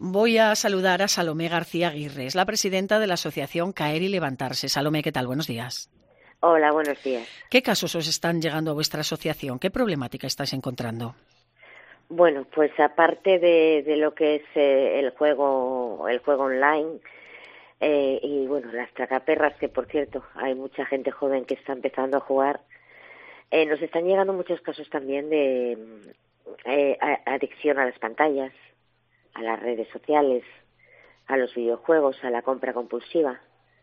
Voy a saludar a Salomé García Aguirre, es la presidenta de la asociación Caer y Levantarse. Salomé, ¿qué tal? Buenos días. Hola, buenos días. ¿Qué casos os están llegando a vuestra asociación? ¿Qué problemática estáis encontrando? Bueno, pues aparte de lo que es el juego online y bueno, las tragaperras, que por cierto hay mucha gente joven que está empezando a jugar, nos están llegando muchos casos también de adicción a las pantallas, a las redes sociales, a los videojuegos, a la compra compulsiva.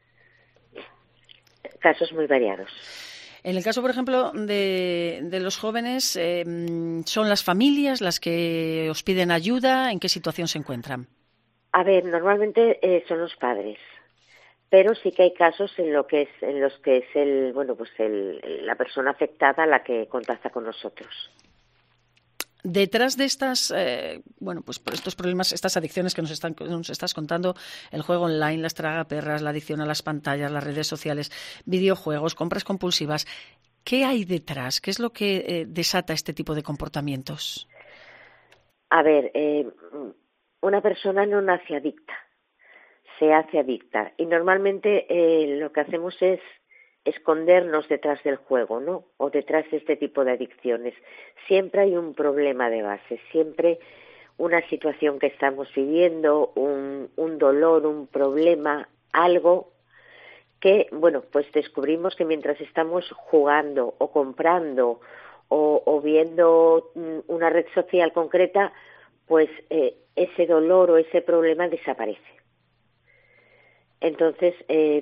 Casos muy variados. En el caso, por ejemplo, de los jóvenes, ¿son las familias las que os piden ayuda? ¿En qué situación se encuentran? A ver, normalmente son los padres, pero sí que hay casos en los que es la persona afectada la que contacta con nosotros. Detrás de estas, pues por estos problemas, estas adicciones que nos estás contando, el juego online, las tragaperras, la adicción a las pantallas, las redes sociales, videojuegos, compras compulsivas, ¿qué hay detrás? ¿Qué es lo que desata este tipo de comportamientos? A ver, una persona no nace adicta, se hace adicta y normalmente lo que hacemos es escondernos detrás del juego, ¿no? O detrás de este tipo de adicciones. Siempre hay un problema de base, siempre una situación que estamos viviendo, un dolor, un problema, algo que, bueno, pues descubrimos que mientras estamos jugando o comprando o viendo una red social concreta, pues ese dolor o ese problema desaparece. Entonces,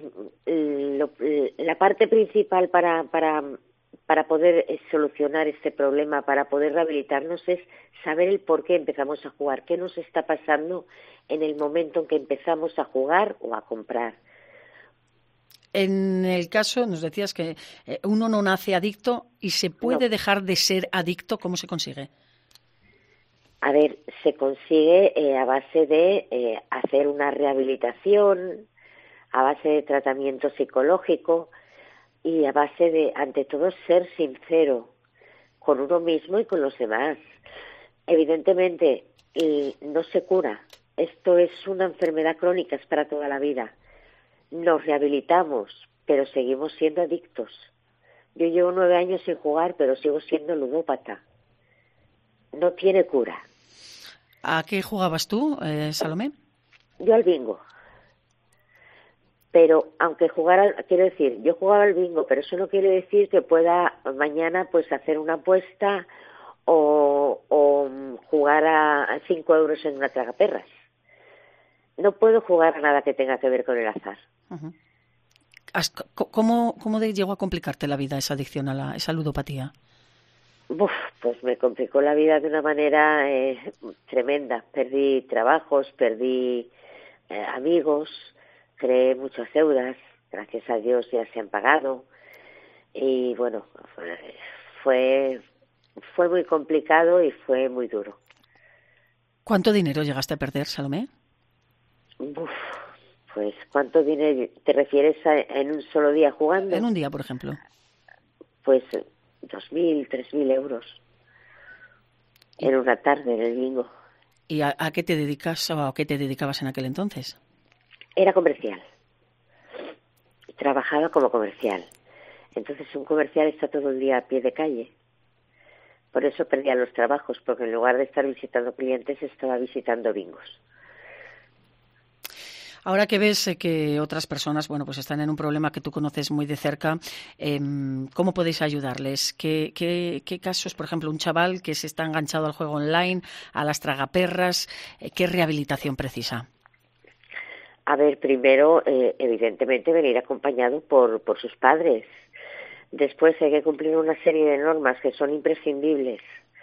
la parte principal para poder solucionar este problema, para poder rehabilitarnos, es saber el por qué empezamos a jugar, qué nos está pasando en el momento en que empezamos a jugar o a comprar. En el caso, nos decías que uno no nace adicto y se puede dejar de ser adicto. ¿Cómo se consigue? A ver, se consigue a base de hacer una rehabilitación, a base de tratamiento psicológico y a base de, ante todo, ser sincero con uno mismo y con los demás. Evidentemente, no se cura. Esto es una enfermedad crónica, es para toda la vida. Nos rehabilitamos, pero seguimos siendo adictos. Yo llevo 9 años sin jugar, pero sigo siendo ludópata. No tiene cura. ¿A qué jugabas tú, Salomé? Yo al bingo. Pero aunque quiero decir, yo jugaba al bingo, pero eso no quiere decir que pueda mañana pues hacer una apuesta o jugar a 5 euros en una tragaperras. No puedo jugar a nada que tenga que ver con el azar. Uh-huh. ¿Cómo llegó a complicarte la vida esa adicción a esa ludopatía? Pues me complicó la vida de una manera tremenda. Perdí trabajos, perdí amigos, creé muchas deudas, gracias a Dios ya se han pagado y bueno, fue muy complicado y fue muy duro. ¿Cuánto dinero llegaste a perder, Salomé? Pues ¿cuánto dinero te refieres en un solo día jugando? En un día, por ejemplo. Pues 2.000, 3.000 euros en una tarde en el bingo. ¿Y a qué te dedicas o a qué te dedicabas en aquel entonces? Era comercial. Trabajaba como comercial. Entonces un comercial está todo el día a pie de calle. Por eso perdía los trabajos, porque en lugar de estar visitando clientes estaba visitando bingos. Ahora que ves que otras personas, pues están en un problema que tú conoces muy de cerca, ¿cómo podéis ayudarles? ¿Qué casos, por ejemplo, un chaval que se está enganchado al juego online, a las tragaperras, qué rehabilitación precisa? A ver, primero, evidentemente, venir acompañado por sus padres. Después hay que cumplir una serie de normas que son imprescindibles.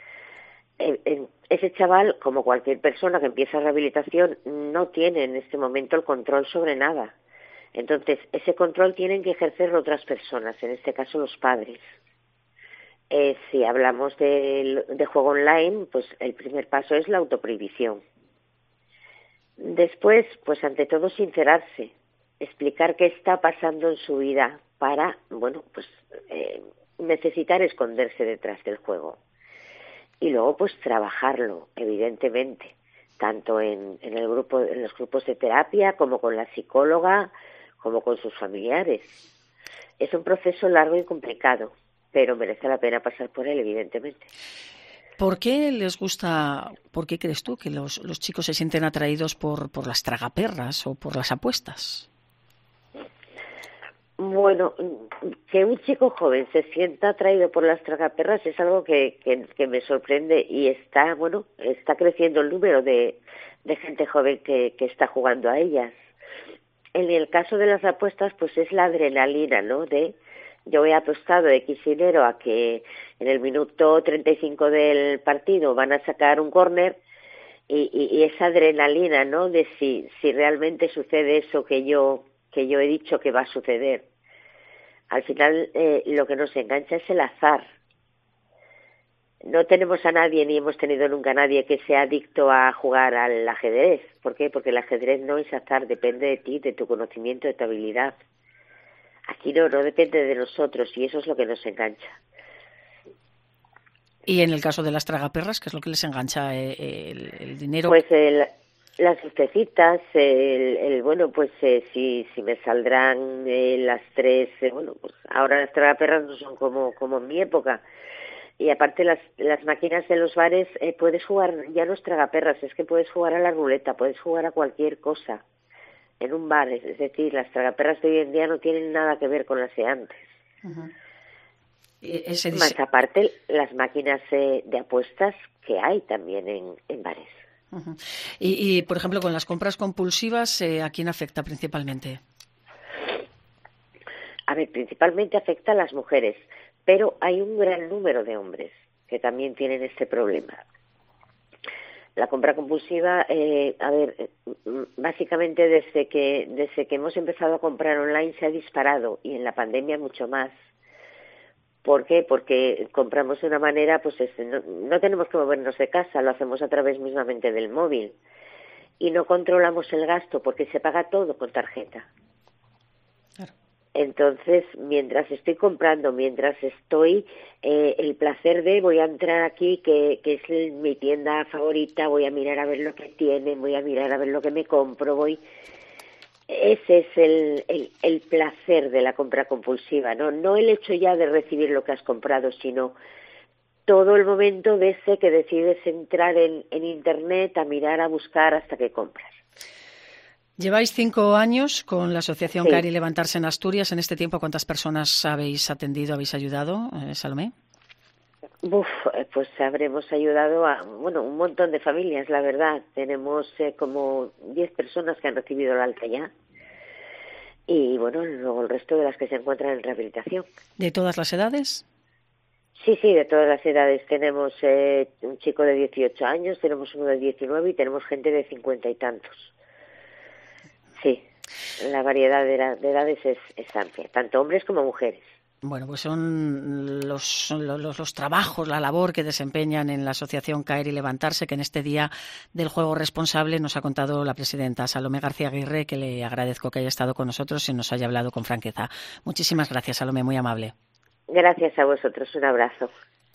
Ese chaval, como cualquier persona que empieza rehabilitación, no tiene en este momento el control sobre nada. Entonces, ese control tienen que ejercerlo otras personas, en este caso los padres. Si hablamos de juego online, pues el primer paso es la autoprohibición. Después, pues ante todo sincerarse, explicar qué está pasando en su vida para, necesitar esconderse detrás del juego. Y luego, pues trabajarlo, evidentemente. tanto en el grupo, en los grupos de terapia, como con la psicóloga, como con sus familiares. Es un proceso largo y complicado, pero merece la pena pasar por él, evidentemente. ¿Por qué les gusta, por qué crees tú que los chicos se sienten atraídos por las tragaperras o por las apuestas? Bueno, que un chico joven se sienta atraído por las tragaperras es algo que me sorprende, y está creciendo el número de gente joven que está jugando a ellas. En el caso de las apuestas, pues es la adrenalina, ¿no? Yo he apostado X dinero a que en el minuto 35 del partido van a sacar un córner, y esa adrenalina, ¿no? De si realmente sucede eso que yo he dicho que va a suceder. Al final lo que nos engancha es el azar. No tenemos a nadie, ni hemos tenido nunca a nadie que sea adicto a jugar al ajedrez. ¿Por qué? Porque el ajedrez no es azar, depende de ti, de tu conocimiento, de tu habilidad. Aquí no depende de nosotros, y eso es lo que nos engancha. Y en el caso de las tragaperras, ¿qué es lo que les engancha? ¿El dinero? Pues las lucecitas, si me saldrán las tres, pues ahora las tragaperras no son como en mi época. Y aparte las máquinas de los bares, puedes jugar, ya no es tragaperras, es que puedes jugar a la ruleta, puedes jugar a cualquier cosa en un bar. Es decir, las tragaperras de hoy en día no tienen nada que ver con las de antes. Uh-huh. Más aparte, las máquinas de apuestas que hay también en bares. Uh-huh. Y, por ejemplo, con las compras compulsivas, ¿a quién afecta principalmente? A ver, principalmente afecta a las mujeres, pero hay un gran número de hombres que también tienen este problema. La compra compulsiva, básicamente desde que hemos empezado a comprar online se ha disparado, y en la pandemia mucho más. ¿Por qué? Porque compramos de una manera, pues no tenemos que movernos de casa, lo hacemos a través mismamente del móvil, y no controlamos el gasto porque se paga todo con tarjeta. Claro. Entonces, mientras estoy comprando, mientras estoy el placer de voy a entrar aquí, que es mi tienda favorita, voy a mirar a ver lo que tienen, voy a mirar a ver lo que me compro, ese es el placer de la compra compulsiva, no el hecho ya de recibir lo que has comprado, sino todo el momento de ese que decides entrar en Internet a mirar, a buscar hasta que compras. Lleváis 5 años con la asociación Caer y Levantarse en Asturias. En este tiempo, ¿cuántas personas habéis atendido, habéis ayudado, Salomé? Pues habremos ayudado a un montón de familias, la verdad. Tenemos como 10 personas que han recibido el alta ya. Y luego el resto de las que se encuentran en rehabilitación. ¿De todas las edades? Sí, de todas las edades. Tenemos un chico de 18 años, tenemos uno de 19 y tenemos gente de 50 y tantos. Sí, la variedad de edades es amplia, tanto hombres como mujeres. Bueno, pues son los trabajos, la labor que desempeñan en la asociación Caer y Levantarse, que en este Día del Juego Responsable nos ha contado la presidenta Salomé García Aguirre, que le agradezco que haya estado con nosotros y nos haya hablado con franqueza. Muchísimas gracias, Salomé, muy amable. Gracias a vosotros, un abrazo.